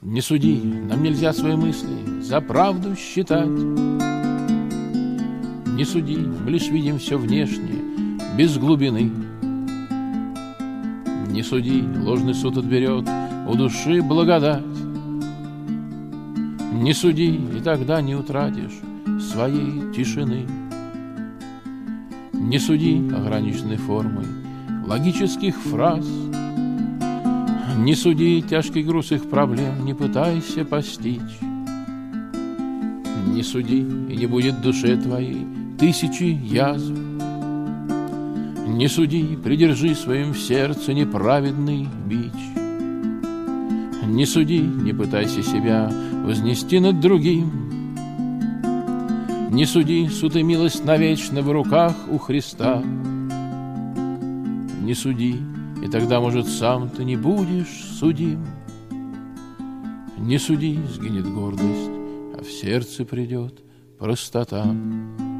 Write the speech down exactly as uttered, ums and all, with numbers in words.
Не суди, нам нельзя свои мысли за правду считать. Не суди, мы лишь видим все внешнее, без глубины. Не суди, ложный суд отберет у души благодать. Не суди, и тогда не утратишь своей тишины. Не суди ограниченной формой логических фраз. Не суди тяжкий груз их проблем, не пытайся постичь. Не суди, и не будет в душе твоей тысячи язв. Не суди, придержи своим в сердце неправедный бич. Не суди, не пытайся себя вознести над другим. Не суди, суд и милость навечно в руках у Христа. Не суди, и тогда, может, сам ты не будешь судим. Не суди, сгинет гордость, а в сердце придет простота.